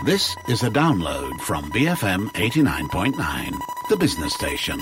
This is a download from BFM 89.9, the business station.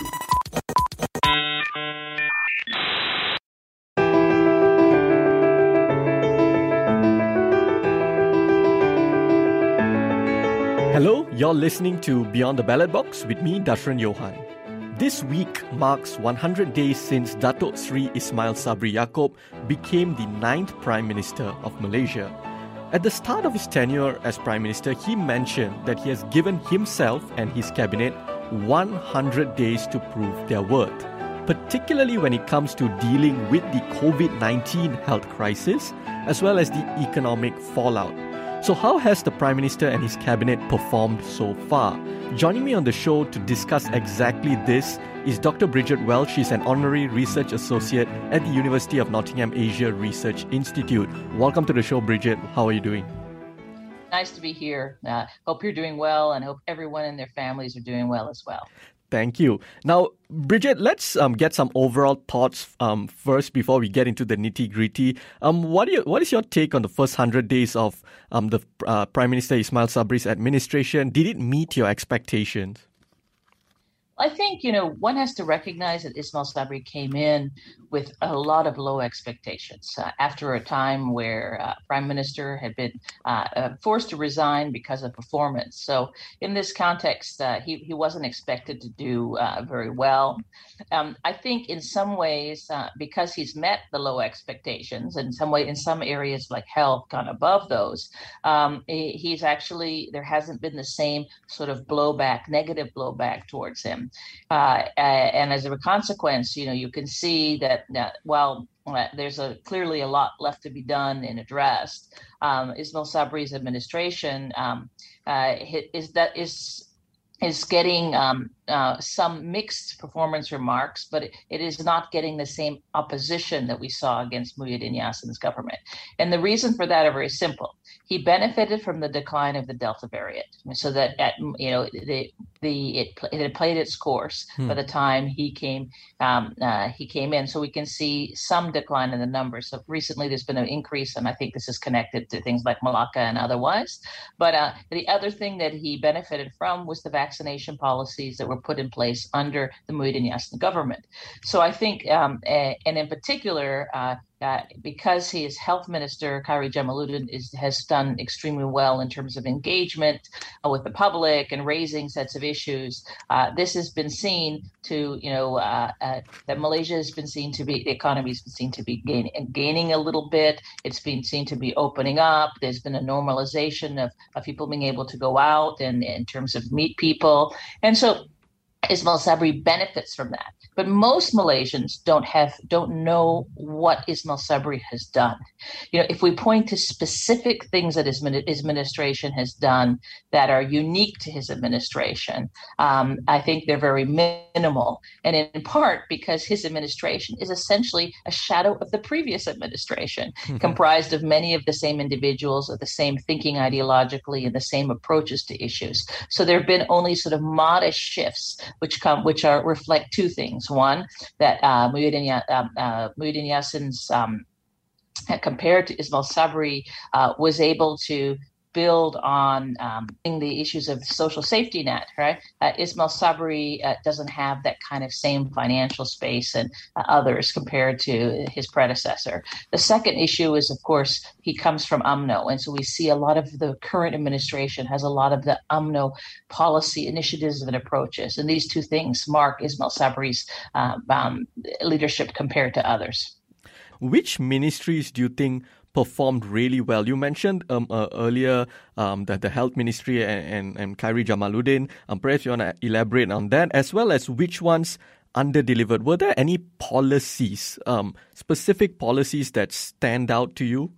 Hello, you're listening to Beyond the Ballot Box with me, Dashran Johan. This week marks 100 days since Datuk Sri Ismail Sabri Yaakob became the 9th Prime Minister of Malaysia. At the start of his tenure as Prime Minister, he mentioned that he has given himself and his cabinet 100 days to prove their worth, particularly when it comes to dealing with the COVID-19 health crisis as well as the economic fallout. So how has the Prime Minister and his cabinet performed so far? Joining me on the show to discuss exactly this is Dr. Bridget Welch. She's an Honorary Research Associate at the University of Nottingham Asia Research Institute. Welcome to the show, Bridget. How are you doing? Nice to be here. Hope you're doing well, and hope everyone and their families are doing well as well. Thank you. Now, Bridget, let's get some overall thoughts first before we get into the nitty-gritty. What is your take on the first 100 days of the Prime Minister Ismail Sabri's administration? Did it meet your expectations? I think, one has to recognize that Ismail Sabri came in with a lot of low expectations after a time where Prime Minister had been forced to resign because of performance. So in this context, he wasn't expected to do very well. I think in some ways, because he's met the low expectations, in some areas like health gone above those, he's actually, there hasn't been the same sort of negative blowback towards him. And as a consequence, you can see that while there's clearly a lot left to be done and addressed, Ismail Sabri's administration is getting some mixed performance remarks, but it is not getting the same opposition that we saw against Muhyiddin Yassin's government. And the reason for that are very simple. He benefited from the decline of the Delta variant, so that it had played its course by the time he came in. So we can see some decline in the numbers. So recently there's been an increase, and I think this is connected to things like Malacca and otherwise. But the other thing that he benefited from was the vaccination policies that were put in place under the Muhyiddin Yassin government. So I think, and in particular, because his health minister, Khairi Jamaluddin, has done extremely well in terms of engagement with the public and raising sets of issues. This has been seen to, that Malaysia has been seen to be, the economy has been seen to be gaining a little bit. It's been seen to be opening up. There's been a normalization of people being able to go out and in terms of meet people. And so Ismail Sabri benefits from that. But most Malaysians don't know what Ismail Sabri has done. If we point to specific things that his administration has done that are unique to his administration, I think they're very minimal. And in part because his administration is essentially a shadow of the previous administration, comprised of many of the same individuals, of the same thinking ideologically and the same approaches to issues. So there have been only sort of modest shifts which reflect two things. One, that Muhyiddin Yassin's, compared to Ismail Sabri, was able to build on the issues of social safety net, right? Ismail Sabri doesn't have that kind of same financial space and others compared to his predecessor. The second issue is, of course, he comes from UMNO. And so we see a lot of the current administration has a lot of the UMNO policy initiatives and approaches. And these two things mark Ismail Sabri's leadership compared to others. Which ministries do you think performed really well? You mentioned earlier that the health ministry and Khairi Jamaluddin. Perhaps you want to elaborate on that, as well as which ones under-delivered. Were there any policies, specific policies that stand out to you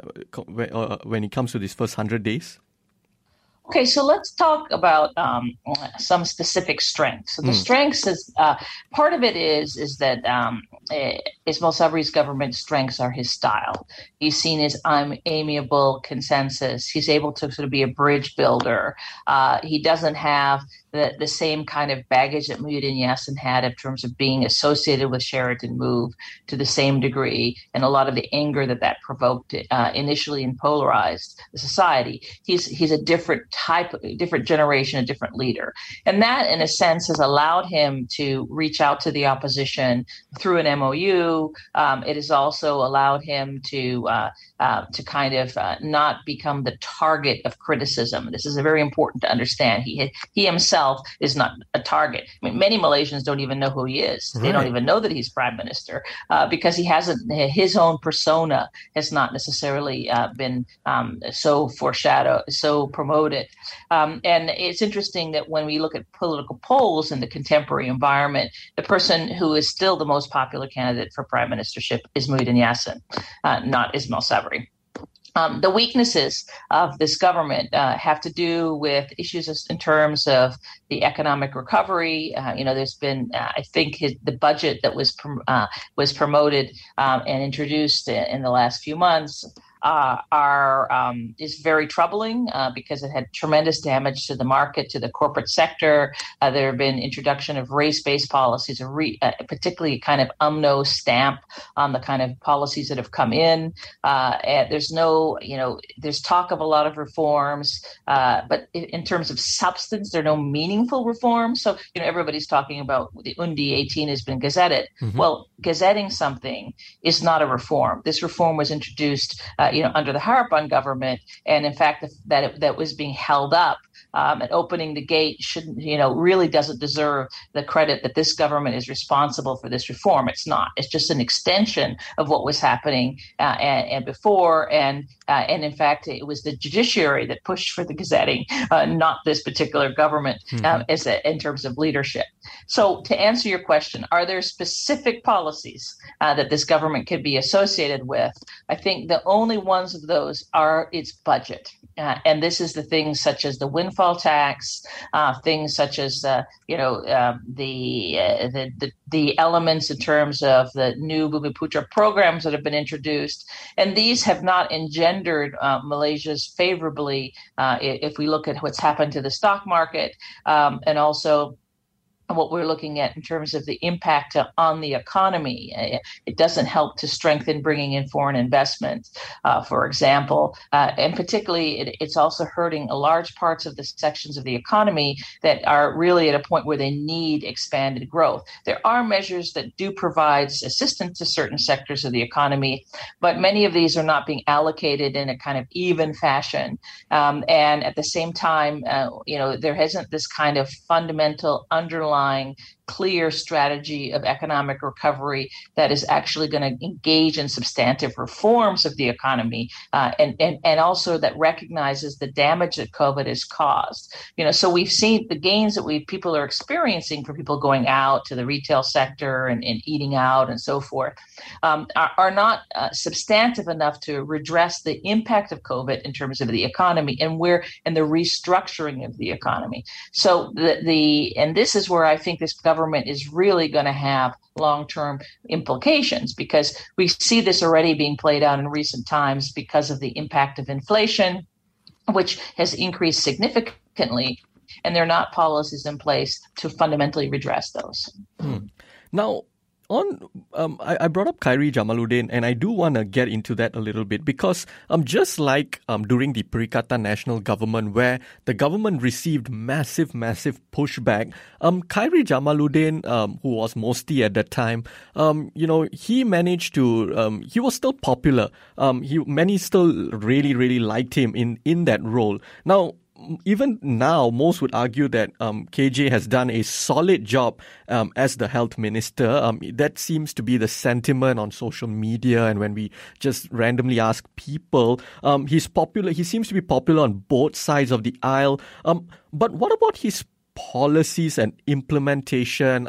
when it comes to these first 100 days? Okay, so let's talk about some specific strengths. So the strengths is part of it is that Ismail Sabri's government strengths are his style. He's seen as amiable consensus. He's able to sort of be a bridge builder. He doesn't have the same kind of baggage that Muhyiddin Yassin had in terms of being associated with Sheraton Move to the same degree, and a lot of the anger that provoked initially and polarized the society. He's a different different generation, a different leader. And that, in a sense, has allowed him to reach out to the opposition through an MOU. It has also allowed him to kind of not become the target of criticism. This is very important to understand. He himself is not a target. I mean, many Malaysians don't even know who he is. Right. They don't even know that he's prime minister because his own persona has not necessarily been so promoted. And it's interesting that when we look at political polls in the contemporary environment, the person who is still the most popular candidate for prime ministership is Muhyiddin Yassin, not Ismail Sabri. The weaknesses of this government have to do with issues in terms of the economic recovery. There's been, I think, the budget that was promoted and introduced in the last few months is very troubling because it had tremendous damage to the market, to the corporate sector. There have been introduction of race-based policies, particularly kind of UMNO stamp on the kind of policies that have come in. And there's talk of a lot of reforms, but in terms of substance, there are no meaningful reforms. So, everybody's talking about the Undi 18 has been gazetted. Mm-hmm. Well, gazetting something is not a reform. This reform was introduced under the Harapan government, and in fact, that was being held up and opening the gate really doesn't deserve the credit that this government is responsible for this reform. It's not. It's just an extension of what was happening and before, and in fact, it was the judiciary that pushed for the gazetting, not this particular government in terms of leadership. So, to answer your question, are there specific policies that this government could be associated with? I think the only ones of those are its budget. And this is the things such as the windfall tax, things such as the elements in terms of the new Bumiputra programs that have been introduced. And these have not engendered Malaysia's favorably if we look at what's happened to the stock market and also what we're looking at in terms of the impact on the economy. It doesn't help to strengthen bringing in foreign investment, for example. And particularly, it's also hurting large parts of the sections of the economy that are really at a point where they need expanded growth. There are measures that do provide assistance to certain sectors of the economy, but many of these are not being allocated in a kind of even fashion. And at the same time, there hasn't this kind of fundamental underlying clear strategy of economic recovery that is actually going to engage in substantive reforms of the economy and also that recognizes the damage that COVID has caused. So we've seen the gains that people are experiencing for people going out to the retail sector and eating out and so forth are not substantive enough to redress the impact of COVID in terms of the economy and the restructuring of the economy. So and this is where I think this government is really going to have long-term implications because we see this already being played out in recent times because of the impact of inflation, which has increased significantly, and there are not policies in place to fundamentally redress those. Now, I brought up Khairy Jamaluddin, and I do want to get into that a little bit because just like during the Perikatan Nasional Government, where the government received massive pushback, Khairy Jamaluddin, who was Mosti at that time, he managed to, he was still popular. Many still really liked him in that role. Now, even now, most would argue that KJ has done a solid job as the health minister. That seems to be the sentiment on social media, and when we just randomly ask people, he's popular. He seems to be popular on both sides of the aisle. But what about his policies and implementation,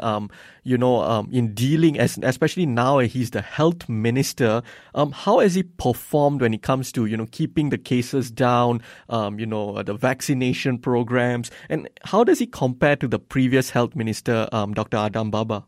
in dealing, especially now he's the health minister, how has he performed when it comes to, keeping the cases down, the vaccination programs, and how does he compare to the previous health minister, Dr. Adam Baba?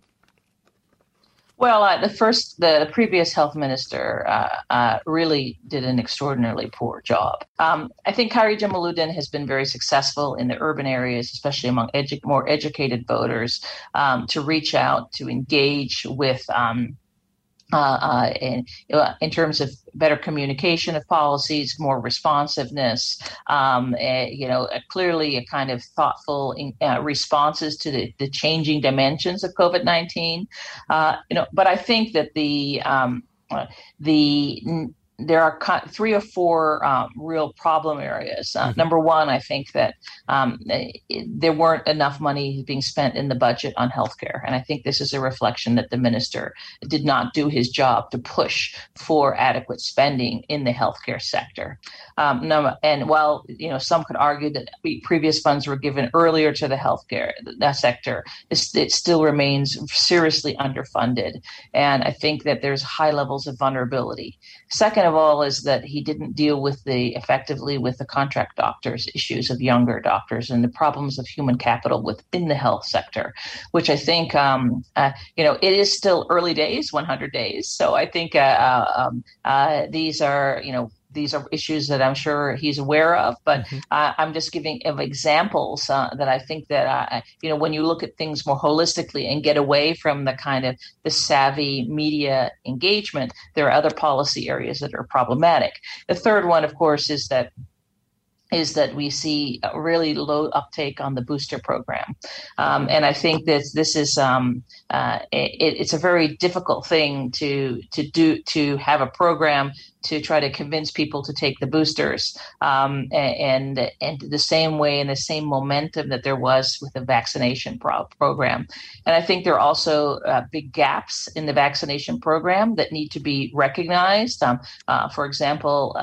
Well, the previous health minister really did an extraordinarily poor job. I think Khairy Jamaluddin has been very successful in the urban areas, especially among more educated voters, to reach out, to engage with in terms of better communication of policies, more responsiveness, clearly a kind of thoughtful responses to the changing dimensions of COVID-19. But I think that there are 3 or 4 real problem areas. Number one, I think that there weren't enough money being spent in the budget on healthcare. And I think this is a reflection that the minister did not do his job to push for adequate spending in the healthcare sector. And while some could argue that previous funds were given earlier to the healthcare sector, it still remains seriously underfunded. And I think that there's high levels of vulnerability. Second of all is that he didn't deal effectively with the contract doctors issues of younger doctors and the problems of human capital within the health sector, which I think, it is still early days, 100 days. So I think these are issues that I'm sure he's aware of, but I'm just giving examples that I think that, when you look at things more holistically and get away from the kind of the savvy media engagement, there are other policy areas that are problematic. The third one, of course, is that we see a really low uptake on the booster program. And I think that this is it's a very difficult thing to have a program to try to convince people to take the boosters and the same way and the same momentum that there was with the vaccination program. And I think there are also big gaps in the vaccination program that need to be recognized. For example,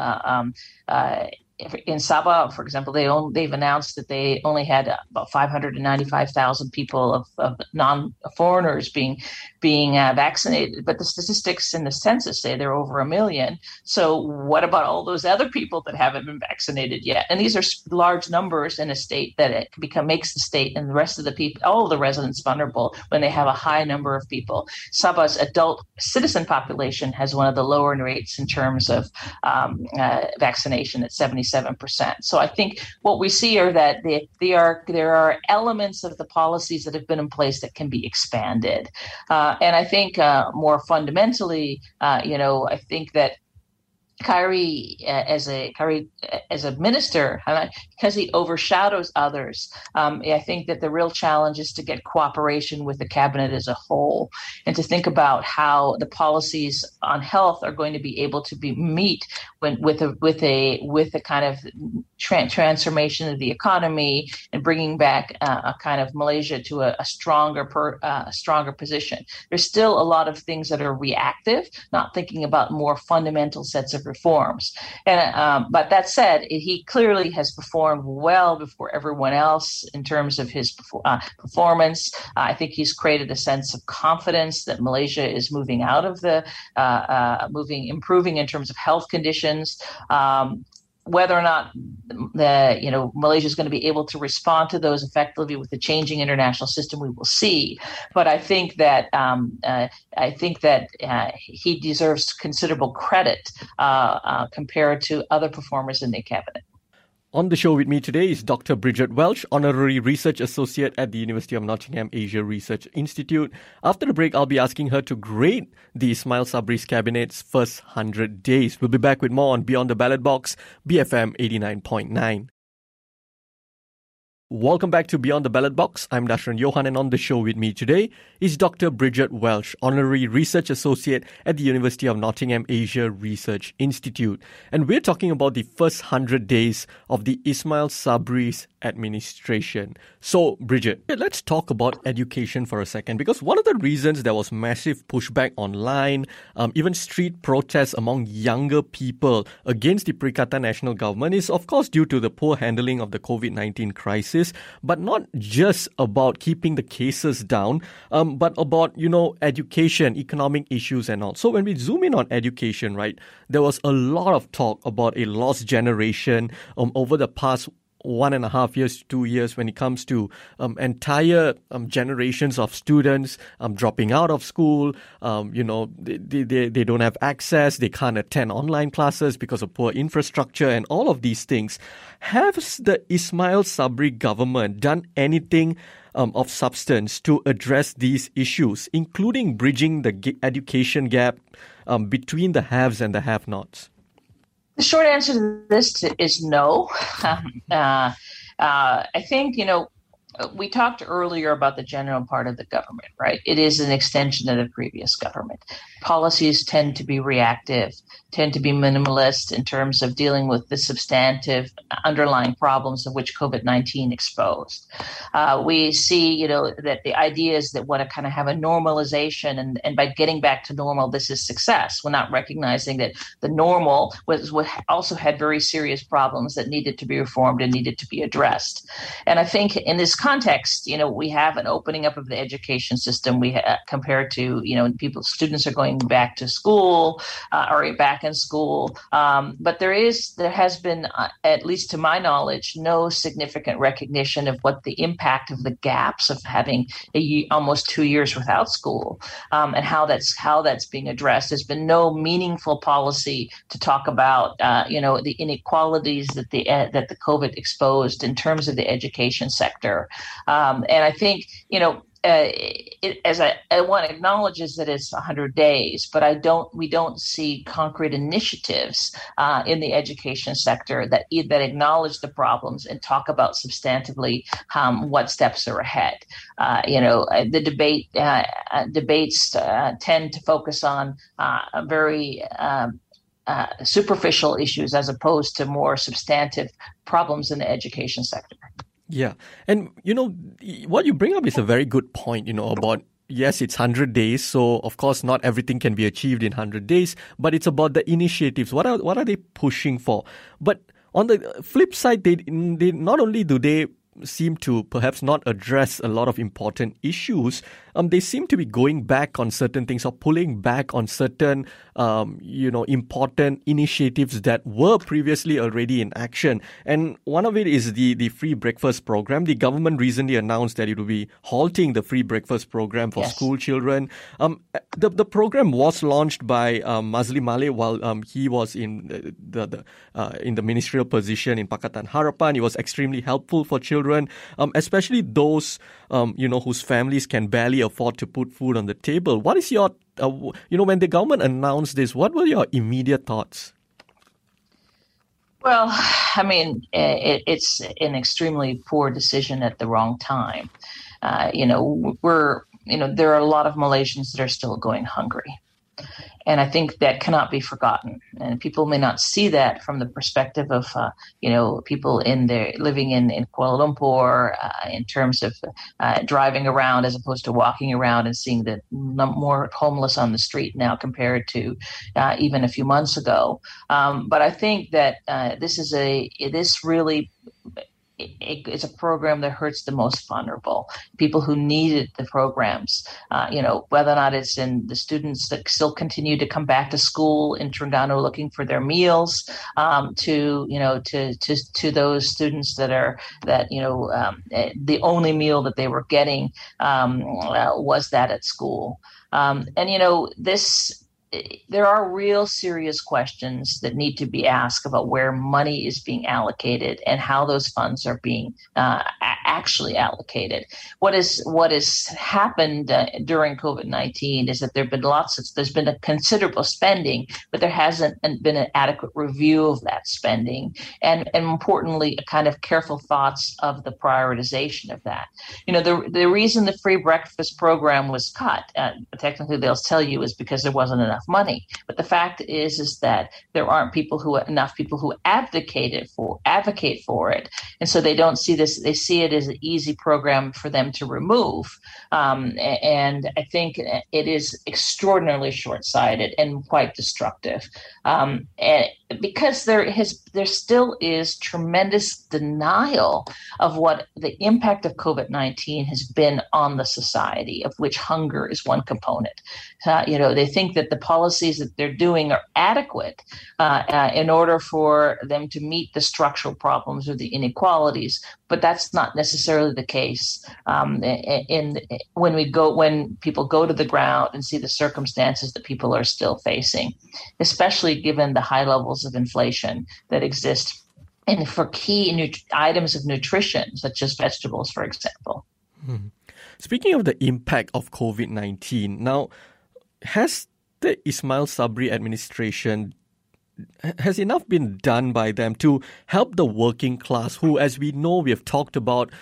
in Sabah, for example, they've announced that they only had about 595,000 people of non-foreigners being vaccinated, but the statistics in the census say they're over 1 million. So what about all those other people that haven't been vaccinated yet? And these are large numbers in a state that it makes the state and the rest of the people, all of the residents, vulnerable when they have a high number of people. Sabah's adult citizen population has one of the lower rates in terms of vaccination at 77%. So I think what we see are that there are elements of the policies that have been in place that can be expanded. And I think more fundamentally, I think that Khairy, as a minister, because he overshadows others, I think that the real challenge is to get cooperation with the cabinet as a whole, and to think about how the policies on health are going to be able to meet with a kind of transformation of the economy and bringing back a kind of Malaysia to a stronger position. There's still a lot of things that are reactive, not thinking about more fundamental sets of reforms. And but that said, he clearly has performed well before everyone else in terms of his performance. I think he's created a sense of confidence that Malaysia is moving out of improving in terms of health conditions. Whether or not Malaysia is going to be able to respond to those effectively with the changing international system, we will see. But I think that he deserves considerable credit compared to other performers in the cabinet. On the show with me today is Dr. Bridget Welch, Honorary Research Associate at the University of Nottingham Asia Research Institute. After the break, I'll be asking her to grade the Ismail Sabri's cabinet's first 100 days. We'll be back with more on Beyond the Ballot Box, BFM 89.9. Welcome back to Beyond the Ballot Box. I'm Dashran Johan, and on the show with me today is Dr. Bridget Welch, Honorary Research Associate at the University of Nottingham Asia Research Institute. And we're talking about the first 100 days of the Ismail Sabri's administration. So, Bridget, let's talk about education for a second, because one of the reasons there was massive pushback online, even street protests among younger people against the Perikatan Nasional Government is, of course, due to the poor handling of the COVID-19 crisis. But not just about keeping the cases down, but about, education, economic issues and all. So when we zoom in on education, right, there was a lot of talk about a lost generation over the past 1.5 years to 2 years when it comes to entire generations of students dropping out of school. They don't have access. They can't attend online classes because of poor infrastructure and all of these things. Has the Ismail Sabri government done anything of substance to address these issues, including bridging the education gap between the haves and the have-nots? The short answer to this is no. I think, we talked earlier about the general part of the government, right? It is an extension of the previous government. Policies tend to be reactive, tend to be minimalist in terms of dealing with the substantive underlying problems of which COVID-19 exposed. We see, that the idea is that want to kind of have a normalization, and by getting back to normal, this is success. We're not recognizing that the normal also had very serious problems that needed to be reformed and needed to be addressed. And I think in this context, we have an opening up of the education system. Compared to, students are going back to school or back in school. But there has been, at least to my knowledge, no significant recognition of what the impact of the gaps of having almost 2 years without school and how that's being addressed. There's been no meaningful policy to talk about, the inequalities that the COVID exposed in terms of the education sector. And I think, one acknowledges that it's 100 days, but we don't see concrete initiatives in the education sector that acknowledge the problems and talk about substantively what steps are ahead. The debates tend to focus on very superficial issues as opposed to more substantive problems in the education sector. Yeah. And, what you bring up is a very good point, about, yes, it's 100 days. So, of course, not everything can be achieved in 100 days, but it's about the initiatives. What are they pushing for? But on the flip side, they not only do they seem to perhaps not address a lot of important issues, they seem to be going back on certain things or pulling back on certain, important initiatives that were previously already in action. And one of it is the free breakfast program. The government recently announced that it will be halting the free breakfast program for school children. The program was launched by Mazli Male while he was in the ministerial position in Pakatan Harapan. It was extremely helpful for children, especially those whose families can barely afford to put food on the table. What is your, when the government announced this, what were your immediate thoughts? Well, I mean, it's an extremely poor decision at the wrong time. There are a lot of Malaysians that are still going hungry. And I think that cannot be forgotten. And people may not see that from the perspective of, people living in Kuala Lumpur in terms of driving around as opposed to walking around and seeing the more homeless on the street now compared to even a few months ago. But I think that it's a program that hurts the most vulnerable, people who needed the programs, whether or not it's in the students that still continue to come back to school in Terengganu looking for their meals, to those students the only meal that they were getting was that at school. There are real serious questions that need to be asked about where money is being allocated and how those funds are being actually allocated. What has happened during COVID-19 is that there's been a considerable spending, but there hasn't been an adequate review of that spending, and importantly, a kind of careful thoughts of the prioritization of that. The reason the free breakfast program was cut, technically they'll tell you, is because there wasn't enough money. But the fact is that there aren't enough people who advocate for it, and so they don't see this. They see it as an easy program for them to remove, and I think it is extraordinarily short-sighted and quite destructive. And because there has there still is tremendous denial of what the impact of COVID-19 has been on the society, of which hunger is one component. They think that the policies that they're doing are adequate in order for them to meet the structural problems or the inequalities, but that's not necessarily the case. When people go to the ground and see the circumstances that people are still facing, especially given the high levels of inflation that exist, and for key items of nutrition, such as vegetables, for example. Speaking of the impact of COVID-19, now, has the Ismail Sabri administration, has enough been done by them to help the working class who, as we know, we have talked about,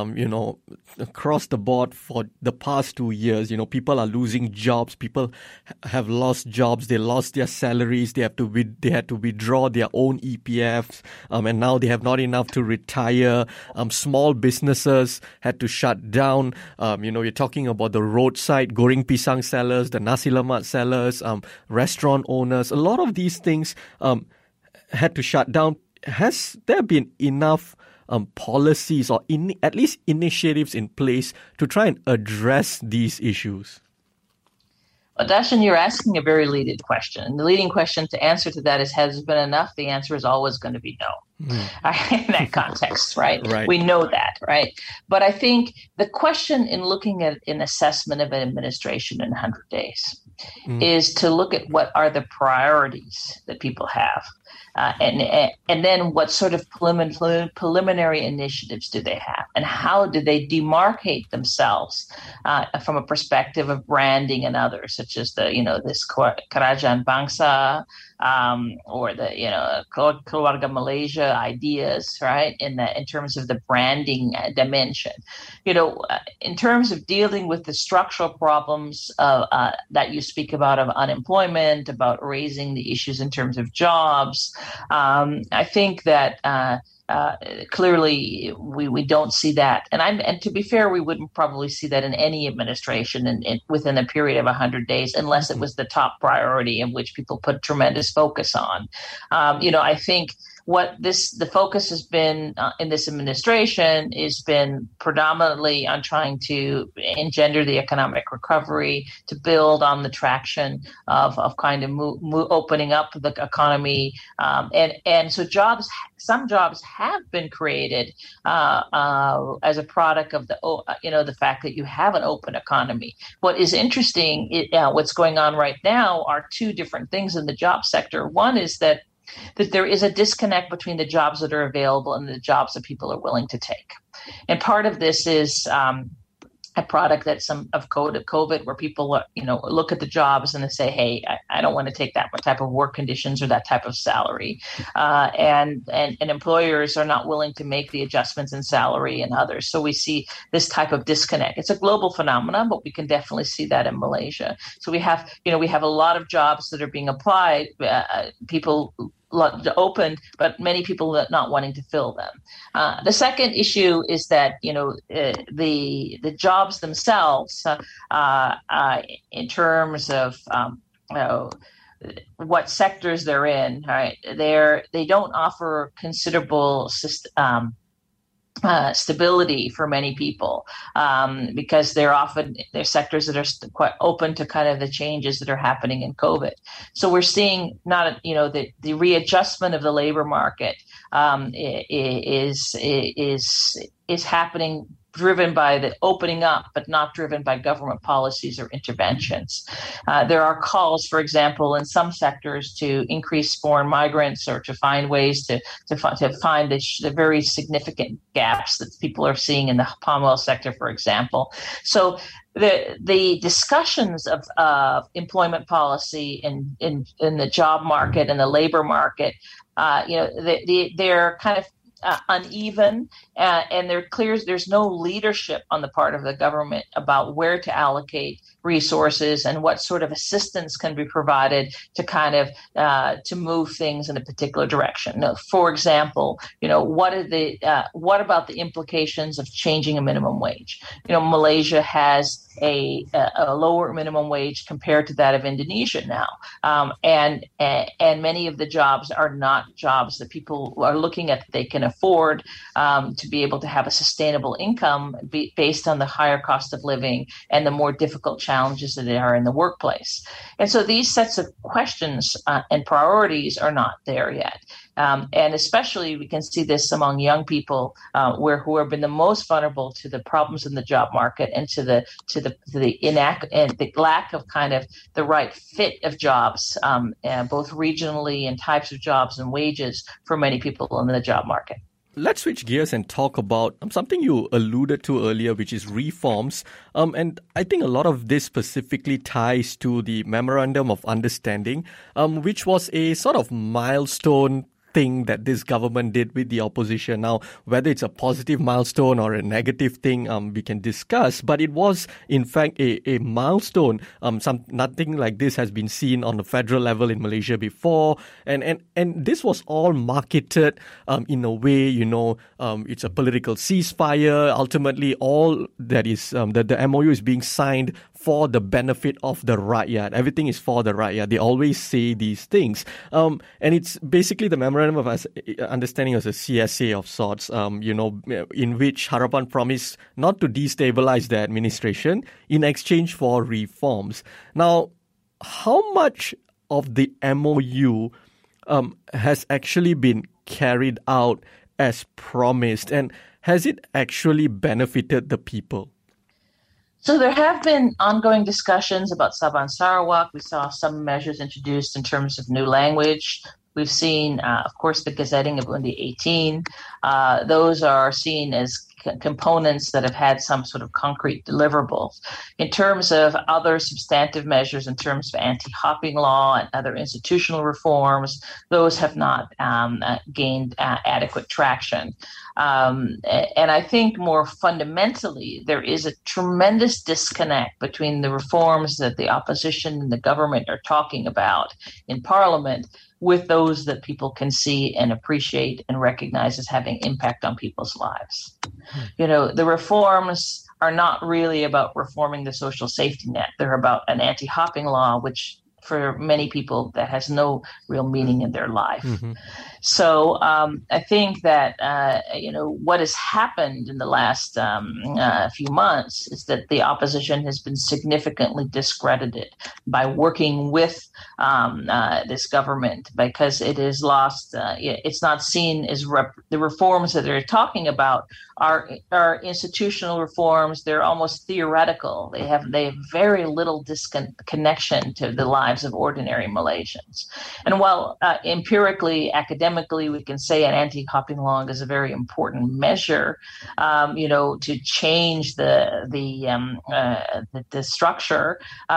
across the board for the past 2 years, people are losing jobs. People have lost jobs. They lost their salaries. They had to withdraw their own EPFs. And now they have not enough to retire. Small businesses had to shut down. You're talking about the roadside goreng pisang sellers, the nasi lemak sellers, restaurant owners. A lot of these things had to shut down. Has there been enough policies or at least initiatives in place to try and address these issues? Well, Darshan, you're asking a very leading question. And the leading question to answer to that is, has there been enough? The answer is always going to be no. In that context, right? We know that, right? But I think the question in looking at an assessment of an administration in 100 days is to look at what are the priorities that people have. And then what sort of preliminary initiatives do they have, and how do they demarcate themselves from a perspective of branding and others, such as this Kerajaan Bangsa or the Keluarga Malaysia ideas, right? In terms of the branding dimension, in terms of dealing with the structural problems that you speak about of unemployment, about raising the issues in terms of jobs. I think that clearly we don't see that, and to be fair, we wouldn't probably see that in any administration within a period of 100 days, unless it was the top priority of which people put tremendous focus on. I think what the focus has been in this administration has been predominantly on trying to engender the economic recovery, to build on the traction of kind of opening up the economy, and so some jobs have been created as a product of the fact that you have an open economy. What is interesting, what's going on right now, are two different things in the job sector. One is that there is a disconnect between the jobs that are available and the jobs that people are willing to take. And part of this is a product of COVID, where people look at the jobs and they say, hey, I don't want to take that type of work conditions or that type of salary. And employers are not willing to make the adjustments in salary and others. So we see this type of disconnect. It's a global phenomenon, but we can definitely see that in Malaysia. So we have a lot of jobs that are being applied, people opened, but many people not wanting to fill them. The second issue is that the jobs themselves, in terms of what sectors they're in, right? They don't offer considerable stability for many people, because they're sectors that are quite open to kind of the changes that are happening in COVID. So we're seeing the readjustment of the labor market is happening, driven by the opening up, but not driven by government policies or interventions. There are calls, for example, in some sectors to increase foreign migrants, or to find ways to find the very significant gaps that people are seeing in the palm oil sector, for example. So the discussions of employment policy in the job market and the labor market, they're kind of uneven, and there's no leadership on the part of the government about where to allocate resources and what sort of assistance can be provided to kind of to move things in a particular direction. Now, for example, what about the implications of changing a minimum wage? Malaysia has a lower minimum wage compared to that of Indonesia now, and many of the jobs are not jobs that people are looking at that they can afford to be able to have a sustainable income based on the higher cost of living and the more difficult challenges that are in the workplace. And so these sets of questions and priorities are not there yet. And especially we can see this among young people who have been the most vulnerable to the problems in the job market and to the lack of kind of the right fit of jobs, both regionally and types of jobs and wages for many people in the job market. Let's switch gears and talk about something you alluded to earlier, which is reforms. And I think a lot of this specifically ties to the Memorandum of Understanding, which was a sort of milestone thing that this government did with the opposition. Now, whether it's a positive milestone or a negative thing, we can discuss, but it was in fact a milestone. Nothing like this has been seen on the federal level in Malaysia before, and this was all marketed in a way, it's a political ceasefire. Ultimately, all that is the MOU is being signed for the benefit of the rakyat. Everything is for the rakyat. They always say these things, and it's basically the Memorandum of Understanding as a CSA of sorts, in which Harapan promised not to destabilize the administration in exchange for reforms. Now, how much of the MOU has actually been carried out as promised, and has it actually benefited the people? So there have been ongoing discussions about Sabah and Sarawak. We saw some measures introduced in terms of new language. We've seen, of course, the gazetting of Undi 18. Those are seen as components that have had some sort of concrete deliverables. In terms of other substantive measures, in terms of anti-hopping law and other institutional reforms, those have not gained adequate traction. And I think more fundamentally, there is a tremendous disconnect between the reforms that the opposition and the government are talking about in Parliament with those that people can see and appreciate and recognize as having impact on people's lives. The reforms are not really about reforming the social safety net. They're about an anti-hopping law, which for many people that has no real meaning in their life. Mm-hmm. So I think that, what has happened in the last few months is that the opposition has been significantly discredited by working with this government, because it has lost, it's not seen as the reforms that they're talking about are institutional reforms. They're almost theoretical. They have very little connection to the lives of ordinary Malaysians. And while empirically, academically, we can say an anti-hopping law is a very important measure, to change the structure.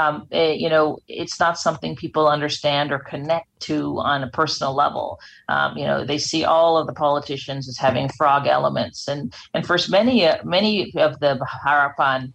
It's not something people understand or connect to on a personal level. They see all of the politicians as having frog elements, and for many of the Harapan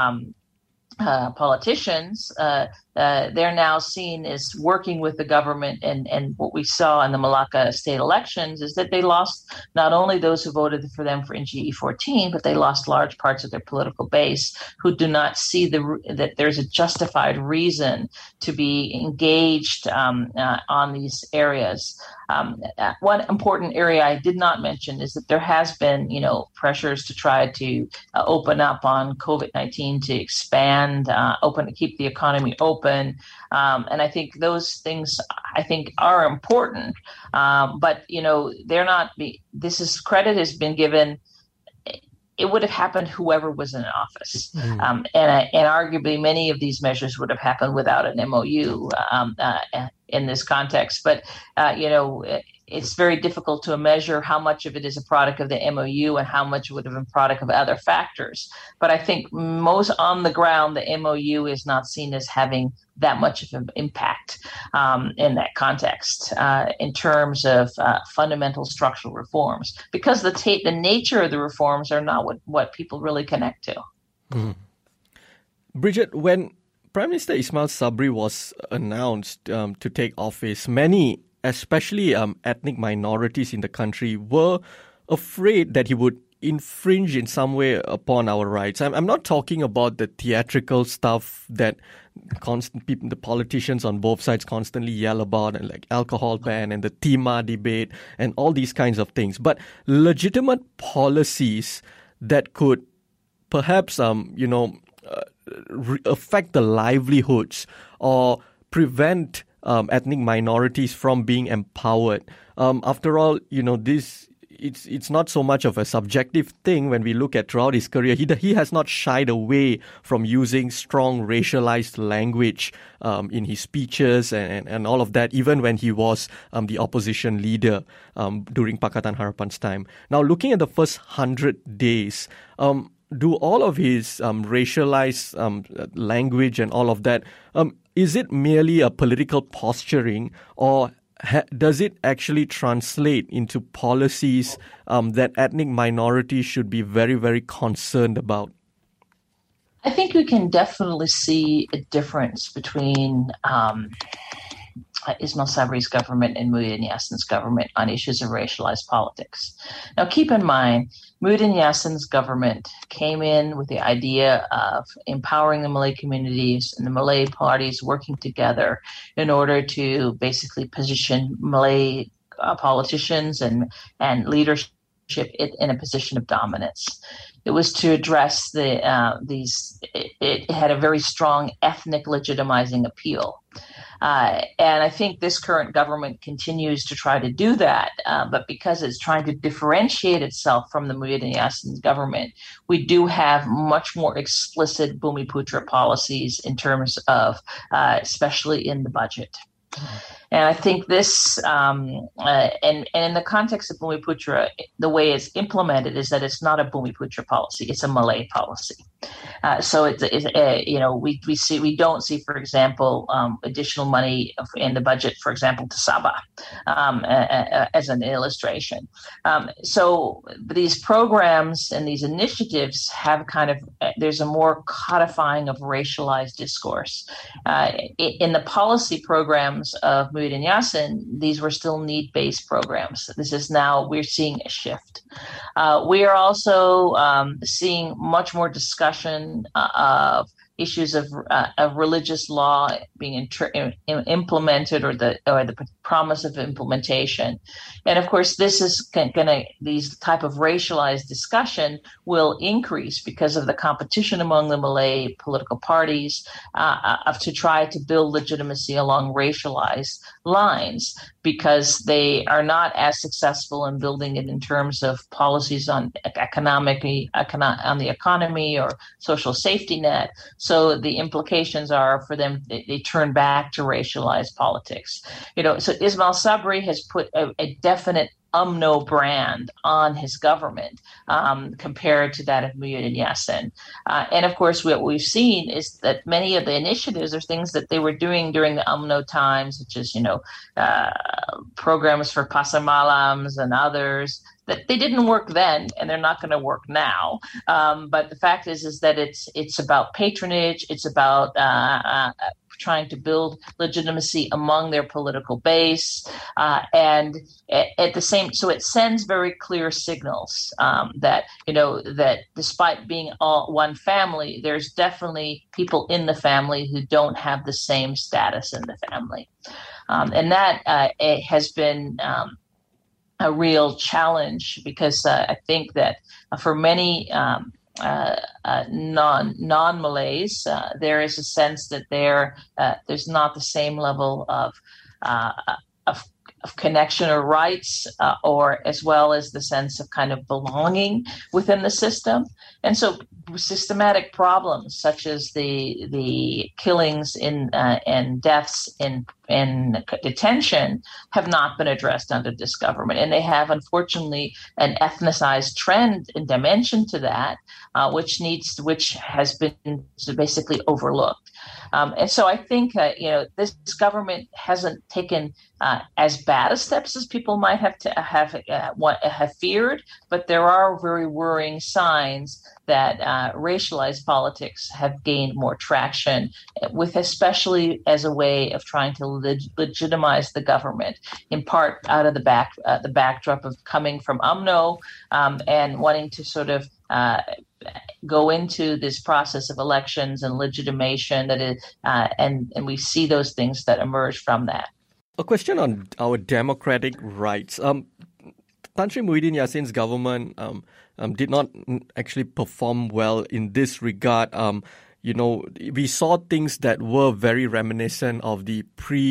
politicians, they're now seen as working with the government, and what we saw in the Malacca state elections is that they lost not only those who voted for them for NGE 14, but they lost large parts of their political base who do not see that there's a justified reason to be engaged on these areas. One important area I did not mention is that there has been, pressures to try to open up on COVID-19, to expand, keep the economy open. And I think those things are important, but they're not. Credit has been given. It would have happened whoever was in office, and arguably many of these measures would have happened without an MOU in this context. But it's very difficult to measure how much of it is a product of the MOU and how much would have been product of other factors. But I think most on the ground, the MOU is not seen as having that much of an impact in that context in terms of fundamental structural reforms, because the nature of the reforms are not what people really connect to. Mm. Bridget, when Prime Minister Ismail Sabri was announced to take office, many, especially ethnic minorities in the country, were afraid that he would infringe in some way upon our rights. I'm not talking about the theatrical stuff that the politicians on both sides constantly yell about, and like alcohol ban and the Tima debate and all these kinds of things, but legitimate policies that could perhaps, affect the livelihoods or prevent ethnic minorities from being empowered. After all, it's not so much of a subjective thing when we look at throughout his career. He has not shied away from using strong racialized language in his speeches and all of that, even when he was the opposition leader during Pakatan Harapan's time. Now, looking at the first 100 days, do all of his racialized language and all of that, is it merely a political posturing, or does it actually translate into policies that ethnic minorities should be very, very concerned about? I think we can definitely see a difference between Ismail Sabri's government and Muhyiddin Yassin's government on issues of racialized politics. Now, keep in mind, Muhyiddin Yassin's government came in with the idea of empowering the Malay communities and the Malay parties working together in order to basically position Malay politicians and leadership in a position of dominance. It was to address it had a very strong ethnic legitimizing appeal. And I think this current government continues to try to do that, but because it's trying to differentiate itself from the Muhyiddin Yassin government, we do have much more explicit Bumiputra policies in terms of, especially in the budget. And I think this, and in the context of Bumiputra, the way it's implemented is that it's not a Bumiputra policy; it's a Malay policy. So we don't see, for example, additional money in the budget, for example, to Sabah, as an illustration. So these programs and these initiatives have there's a more codifying of racialized discourse. In the policy programs of Muhyiddin Yassin, these were still need-based programs. This is now, we're seeing a shift. We are also seeing much more discussion of issues of religious law being implemented, or the promise of implementation. And of course, this is these type of racialized discussion will increase because of the competition among the Malay political parties to try to build legitimacy along racialized lines, because they are not as successful in building it in terms of policies on on the economy or social safety net. So the implications are for them, they turn back to racialized politics. So Ismail Sabri has put a definite UMNO brand on his government compared to that of Muhyiddin Yassin. And of course, what we've seen is that many of the initiatives are things that they were doing during the UMNO times, such as, programs for Pasar Malams and others, that they didn't work then and they're not going to work now. But the fact is that it's about patronage. It's about trying to build legitimacy among their political base, and at the same, so it sends very clear signals that despite being all one family, there's definitely people in the family who don't have the same status in the family, and that it has been a real challenge, because I think that for many non-Malays, there is a sense that there's not the same level of of connection or rights, or as well as the sense of kind of belonging within the system. And so systematic problems such as the killings and deaths in detention have not been addressed under this government. And they have, unfortunately, an ethnicized trend and dimension to that, which has been basically overlooked. And so I think, this government hasn't taken as bad as steps as people might have feared, but there are very worrying signs that racialized politics have gained more traction, especially as a way of trying to legitimize the government, in part out of the backdrop of coming from UMNO and wanting to sort of go into this process of elections and legitimation and we see those things that emerge from that. A question on our democratic rights. Tan Sri Muhyiddin Yassin's government did not actually perform well in this regard. We saw things that were very reminiscent of the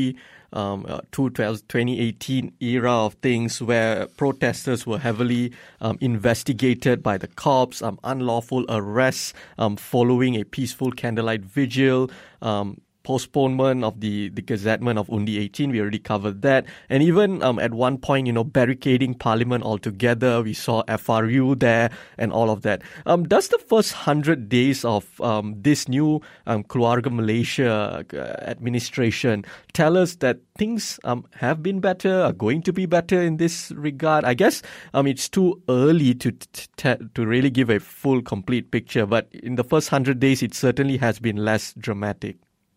2018 era of things, where protesters were heavily investigated by the cops, unlawful arrests following a peaceful candlelight vigil, postponement of the gazettement of Undi 18. We already covered that. And even at one point, barricading Parliament altogether. We saw FRU there and all of that. Does the first 100 days of this new Keluarga Malaysia administration tell us that things have been better, are going to be better in this regard? I guess it's too early to really give a full, complete picture. But in the first 100 days, it certainly has been less dramatic.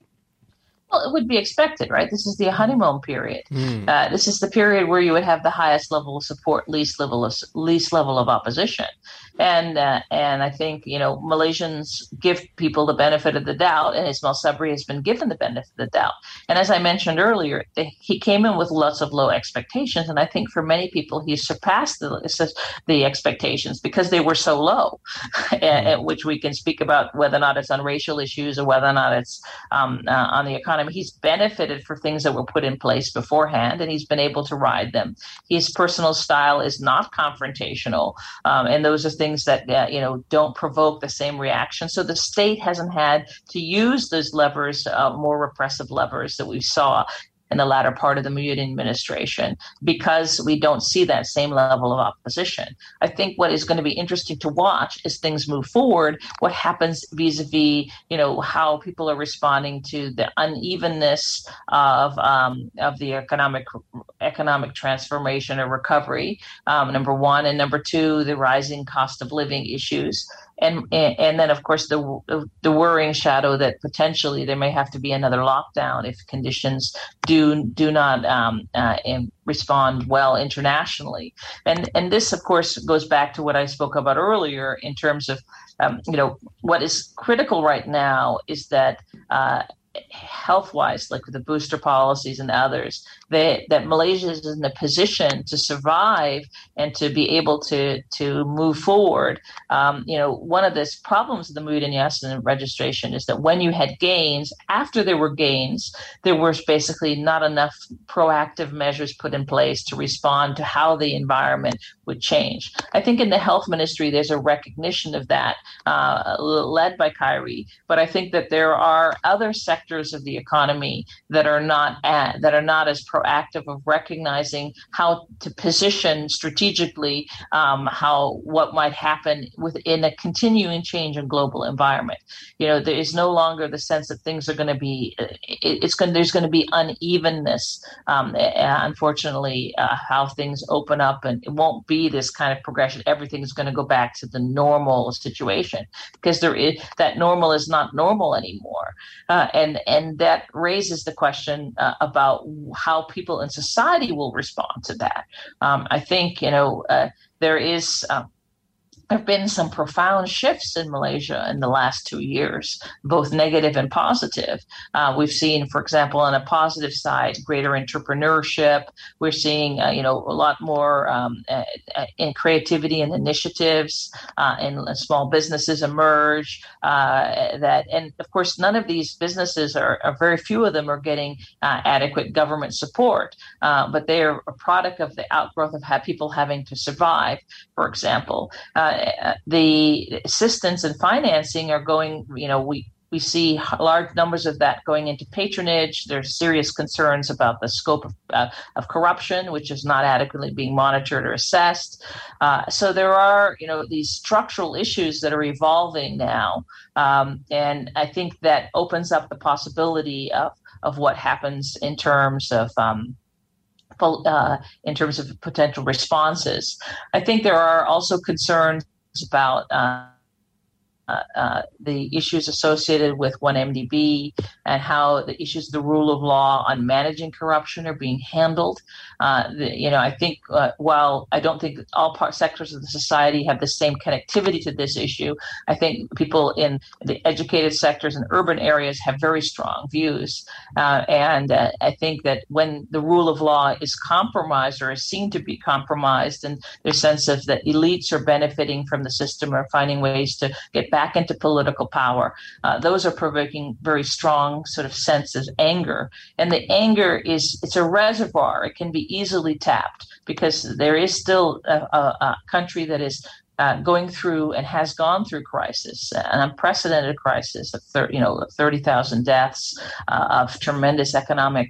Well, it would be expected, right? This is the honeymoon period. This is the period where you would have the highest level of support, least level of opposition, and I think Malaysians give people the benefit of the doubt, and Ismail Sabri has been given the benefit of the doubt. And as I mentioned earlier, he came in with lots of low expectations, and I think for many people he surpassed the expectations because they were so low, which we can speak about whether or not it's on racial issues or whether or not it's on the economy. He's benefited for things that were put in place beforehand, and he's been able to ride them. His personal style is not confrontational, and those are things that don't provoke the same reaction. So the state hasn't had to use those levers, more repressive levers that we saw in the latter part of the Muhyiddin administration, because we don't see that same level of opposition. I think what is going to be interesting to watch as things move forward, what happens vis-a-vis, how people are responding to the unevenness of the economic transformation or recovery, number one, and number two, the rising cost of living issues. And then, of course, the worrying shadow that potentially there may have to be another lockdown if conditions do not respond well internationally. And this, of course, goes back to what I spoke about earlier in terms of, what is critical right now is that health-wise, like with the booster policies and others, that Malaysia is in a position to survive and to be able to move forward. One of the problems of the Muhyiddin Yassin registration is that when you had gains, after there were gains, there was basically not enough proactive measures put in place to respond to how the environment would change. I think in the health ministry, there's a recognition of that, led by Khairi, but I think that there are other sectors of the economy that are not as proactive of recognizing how to position strategically what might happen within a continuing change in global environment. There is no longer the sense that things are going to be. There's going to be unevenness. Unfortunately, how things open up, and it won't be this kind of progression. Everything is going to go back to the normal situation because that normal is not normal anymore. And that raises the question about how people in society will respond to that. I think, there is have been some profound shifts in Malaysia in the last 2 years, both negative and positive. We've seen, for example, on a positive side, greater entrepreneurship. We're seeing, a lot more in creativity and initiatives, and small businesses emerge. And of course, none of these businesses are very few of them are getting adequate government support, but they are a product of the outgrowth of people having to survive. For example, the assistance and financing are going, we see large numbers of that going into patronage. There's serious concerns about the scope of corruption, which is not adequately being monitored or assessed. So there are, these structural issues that are evolving now. And I think that opens up the possibility of what happens in terms of potential responses. I think there are also concerns about the issues associated with 1MDB and how the issues of the rule of law on managing corruption are being handled. I think while I don't think all sectors of the society have the same connectivity to this issue, I think people in the educated sectors and urban areas have very strong views. And I think that when the rule of law is compromised or is seen to be compromised, and there's a sense of that elites are benefiting from the system or finding ways to get back into political power, those are provoking very strong sort of sense of anger. And the anger it's a reservoir. It can be easily tapped because there is still a country that is going through and has gone through crisis, an unprecedented crisis of 30,000 deaths, of tremendous economic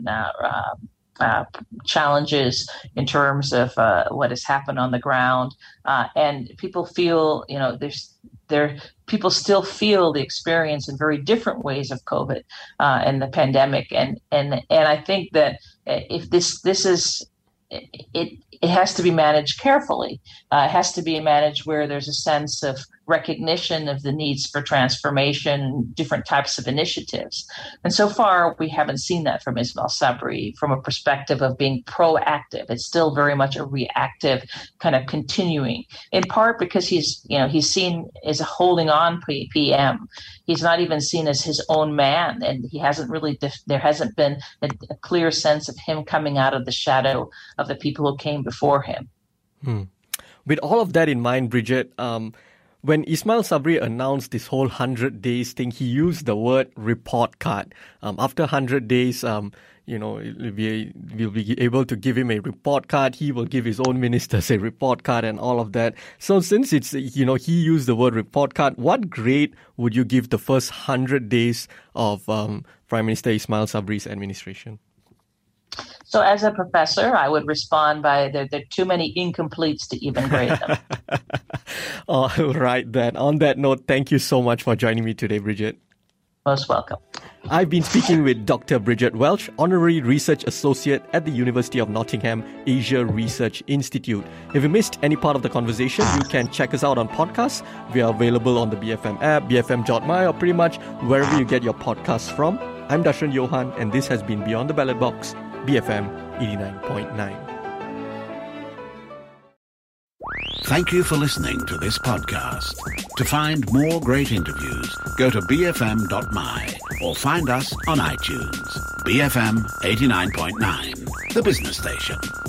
challenges in terms of what has happened on the ground, and people feel, people still feel the experience in very different ways of COVID and the pandemic, and I think that if this is it has to be managed carefully. It has to be managed where there's a sense of recognition of the needs for transformation, different types of initiatives. And so far, we haven't seen that from Ismail Sabri from a perspective of being proactive. It's still very much a reactive kind of continuing, in part because he's seen as a holding on PM. He's not even seen as his own man, and he hasn't really, there hasn't been a clear sense of him coming out of the shadow of the people who came before him. With all of that in mind, Bridget, when Ismail Sabri announced this whole 100 days thing, he used the word report card. After 100 days, we'll be able to give him a report card. He will give his own ministers a report card and all of that. So since it's, he used the word report card, what grade would you give the first 100 days of Prime Minister Ismail Sabri's administration? So as a professor, I would respond by there are too many incompletes to even grade them. All right, then. On that note, thank you so much for joining me today, Bridget. Most welcome. I've been speaking with Dr. Bridget Welch, Honorary Research Associate at the University of Nottingham Asia Research Institute. If you missed any part of the conversation, you can check us out on podcasts. We are available on the BFM app, BFM.my, or pretty much wherever you get your podcasts from. I'm Dashran Johan, and this has been Beyond the Ballot Box, BFM 89.9. Thank you for listening to this podcast. To find more great interviews, go to bfm.my or find us on iTunes. BFM 89.9, the business station.